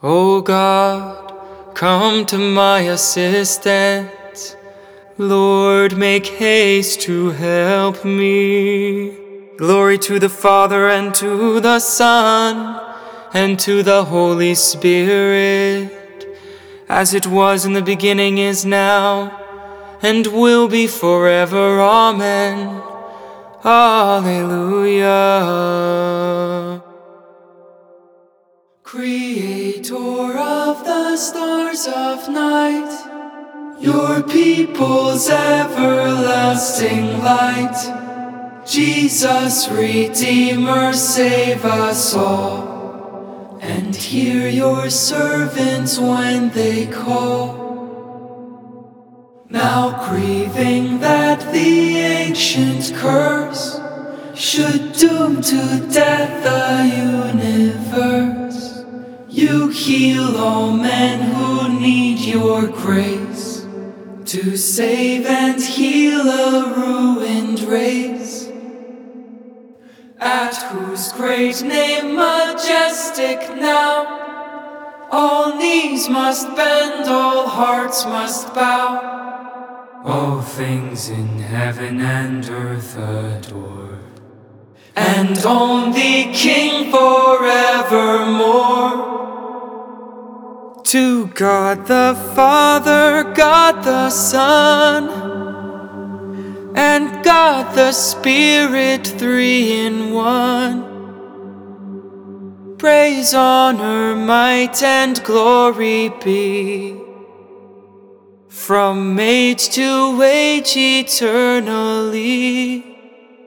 O God, come to my assistance. Lord, make haste to help me. Glory to the Father, and to the Son, and to the Holy Spirit, as it was in the beginning, is now, and will be forever. Amen. Alleluia. Creator of the stars of night, your people's everlasting light, Jesus, Redeemer, save us all, and hear your servants when they call. Now grieving that the ancient curse should doom to death the universe, you heal all men who need your grace, to save and heal a ruined race, at whose great name majestic now all knees must bend, all hearts must bow, all things in heaven and earth adore, and only King forevermore. To God the Father, God the Son, and God the Spirit, three in one, praise, honor, might, and glory be, from age to age eternally.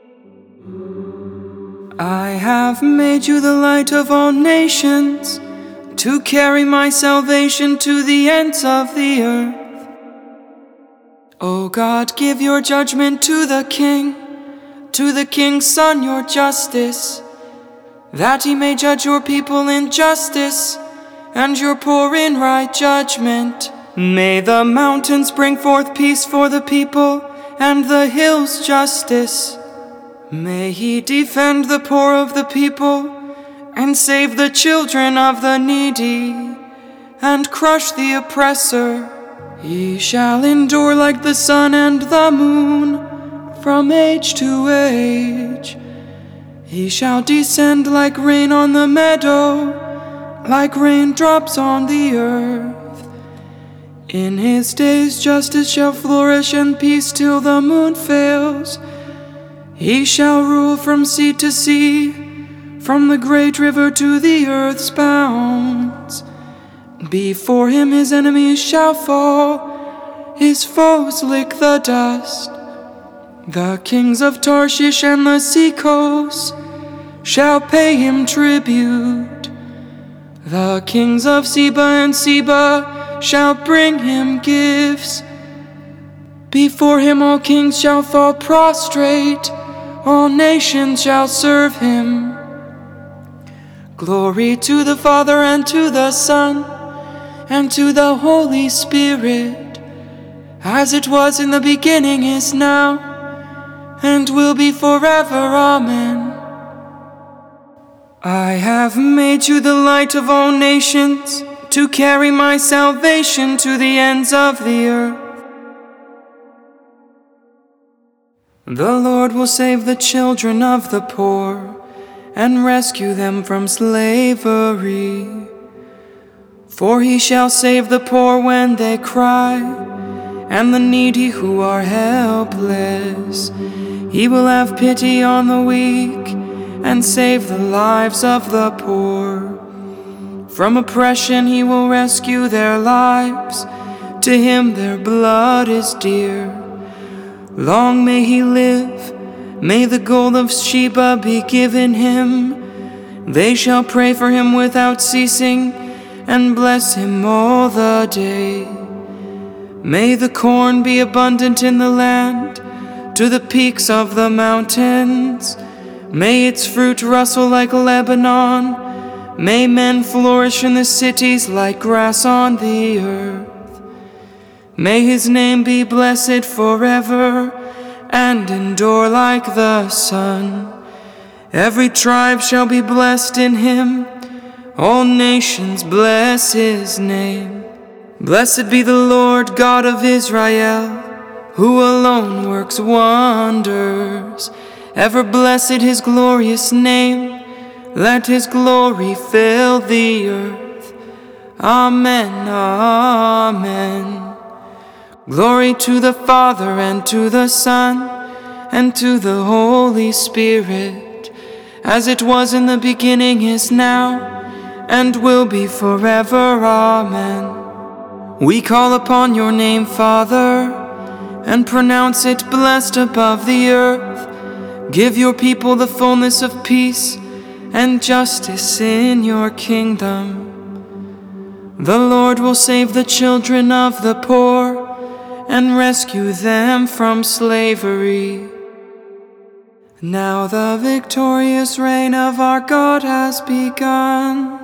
I have made you the light of all nations, to carry my salvation to the ends of the earth. O God, give your judgment to the King's Son your justice, that he may judge your people in justice, and your poor in right judgment. May the mountains bring forth peace for the people, and the hills justice. May he defend the poor of the people, and save the children of the needy, and crush the oppressor. He shall endure like the sun and the moon, from age to age. He shall descend like rain on the meadow, like raindrops on the earth. In his days justice shall flourish, and peace till the moon fails. He shall rule from sea to sea, from the great river to the earth's bounds. Before him his enemies shall fall, his foes lick the dust. The kings of Tarshish and the seacoasts shall pay him tribute. The kings of Seba and Seba shall bring him gifts. Before him all kings shall fall prostrate, all nations shall serve him. Glory to the Father, and to the Son, and to the Holy Spirit, as it was in the beginning, is now, and will be forever. Amen. I have made you the light of all nations, to carry my salvation to the ends of the earth. The Lord will save the children of the poor, and rescue them from slavery. For he shall save the poor when they cry, and the needy who are helpless. He will have pity on the weak, and save the lives of the poor. From oppression he will rescue their lives, to him their blood is dear. Long may he live, may the gold of Sheba be given him. They shall pray for him without ceasing, and bless him all the day. May the corn be abundant in the land, to the peaks of the mountains. May its fruit rustle like Lebanon. May men flourish in the cities like grass on the earth. May his name be blessed forever, and endure like the sun. Every tribe shall be blessed in him. All nations bless his name. Blessed be the Lord God of Israel, who alone works wonders. Ever blessed his glorious name. Let his glory fill the earth. Amen, amen. Glory to the Father, and to the Son, and to the Holy Spirit, as it was in the beginning, is now, and will be forever. Amen. We call upon your name, Father, and pronounce it blessed above the earth. Give your people the fullness of peace and justice in your kingdom. The Lord will save the children of the poor and rescue them from slavery. Now the victorious reign of our God has begun.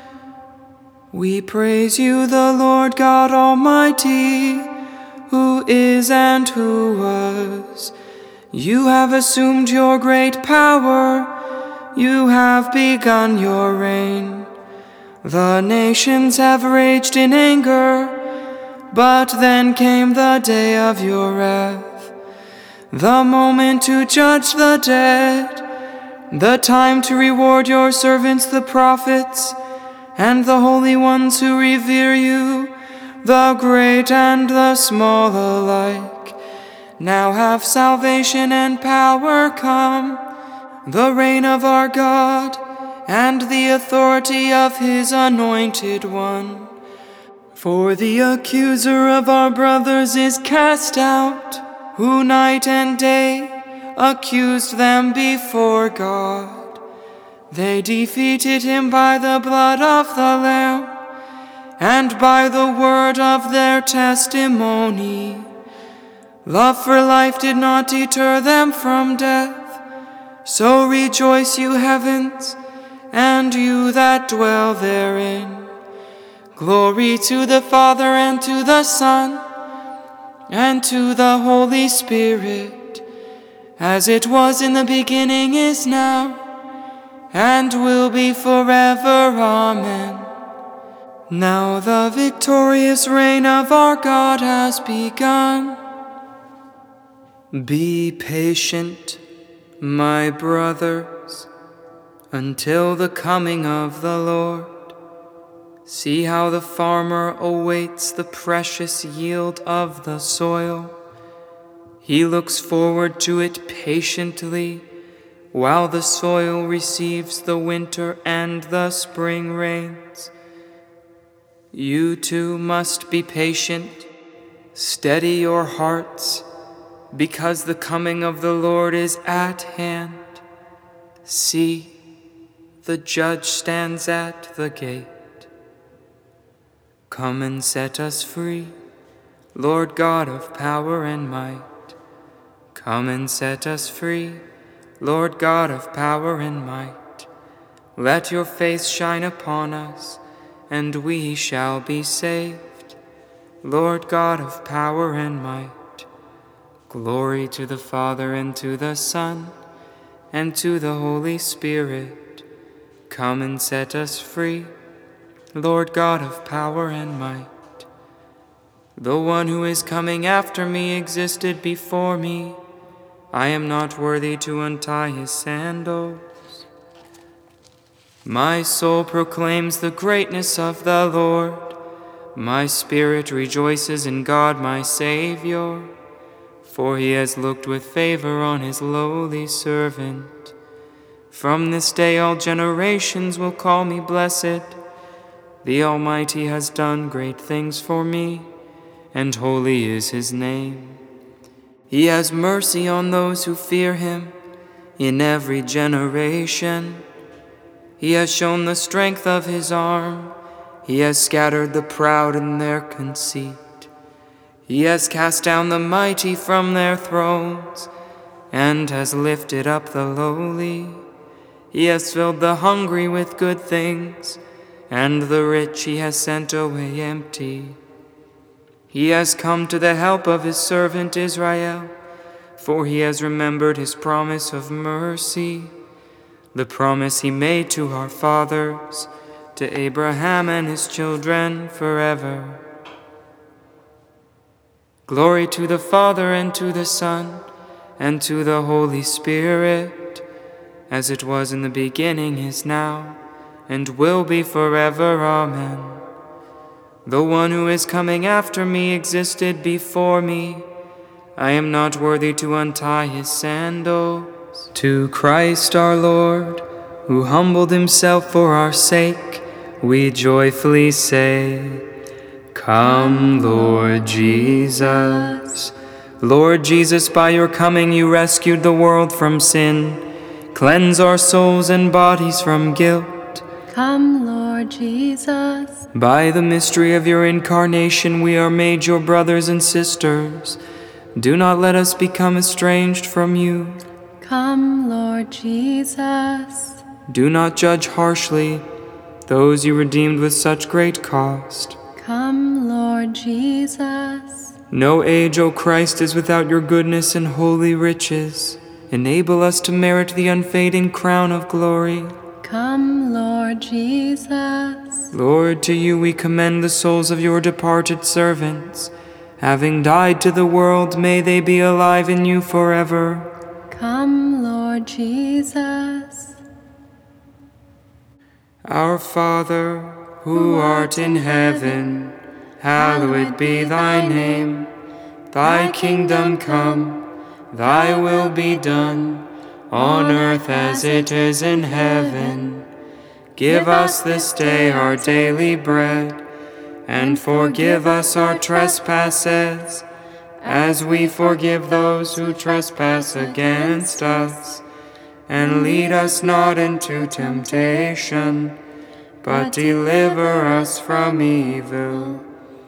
We praise you, the Lord God Almighty, who is and who was. You have assumed your great power. You have begun your reign. The nations have raged in anger, but then came the day of your wrath, the moment to judge the dead, the time to reward your servants the prophets, and the holy ones who revere you, the great and the small alike. Now have salvation and power come, the reign of our God, and the authority of his anointed one. For the accuser of our brothers is cast out, who night and day accused them before God. They defeated him by the blood of the Lamb, and by the word of their testimony. Love for life did not deter them from death. So rejoice, you heavens, and you that dwell therein. Glory to the Father, and to the Son, and to the Holy Spirit, as it was in the beginning, is now, and will be forever. Amen. Now the victorious reign of our God has begun. Be patient, my brothers, until the coming of the Lord. See how the farmer awaits the precious yield of the soil. He looks forward to it patiently, while the soil receives the winter and the spring rains. You too must be patient. Steady your hearts, because the coming of the Lord is at hand. See, the judge stands at the gate. Come and set us free, Lord God of power and might. Come and set us free, Lord God of power and might. Let your face shine upon us, and we shall be saved, Lord God of power and might. Glory to the Father, and to the Son, and to the Holy Spirit. Come and set us free, Lord God of power and might. The one who is coming after me existed before me. I am not worthy to untie his sandals. My soul proclaims the greatness of the Lord. My spirit rejoices in God my Savior, for he has looked with favor on his lowly servant. From this day all generations will call me blessed. The Almighty has done great things for me, and holy is his name. He has mercy on those who fear him in every generation. He has shown the strength of his arm. He has scattered the proud in their conceit. He has cast down the mighty from their thrones, and has lifted up the lowly. He has filled the hungry with good things, and the rich he has sent away empty. He has come to the help of his servant Israel, for he has remembered his promise of mercy, the promise he made to our fathers, to Abraham and his children forever. Glory to the Father, and to the Son, and to the Holy Spirit, as it was in the beginning, is now, and will be forever. Amen. The one who is coming after me existed before me. I am not worthy to untie his sandals. To Christ our Lord, who humbled himself for our sake, we joyfully say, Come, Lord Jesus. Lord Jesus, by your coming you rescued the world from sin. Cleanse our souls and bodies from guilt. Come, Lord Jesus. By the mystery of your incarnation we are made your brothers and sisters. Do not let us become estranged from you. Come, Lord Jesus. Do not judge harshly those you redeemed with such great cost. Come, Lord Jesus. No age, O Christ, is without your goodness and holy riches. Enable us to merit the unfading crown of glory. Come, Lord Jesus. Lord, to you we commend the souls of your departed servants. Having died to the world, may they be alive in you forever. Come, Lord Jesus. Our Father, who art in heaven, hallowed be thy name. Thy kingdom come, thy will be done, on earth as it is in heaven. Give us this day our daily bread, and forgive us our trespasses, as we forgive those who trespass against us. And lead us not into temptation, but deliver us from evil.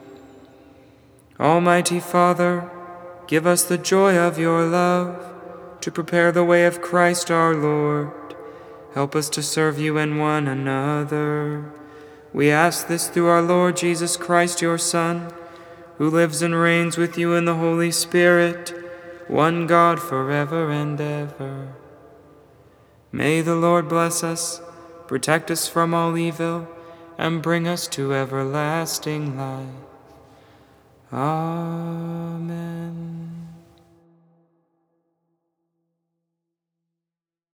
Almighty Father, give us the joy of your love, to prepare the way of Christ our Lord. Help us to serve you and one another. We ask this through our Lord Jesus Christ, your Son, who lives and reigns with you in the Holy Spirit, one God forever and ever. May the Lord bless us, protect us from all evil, and bring us to everlasting life. Amen.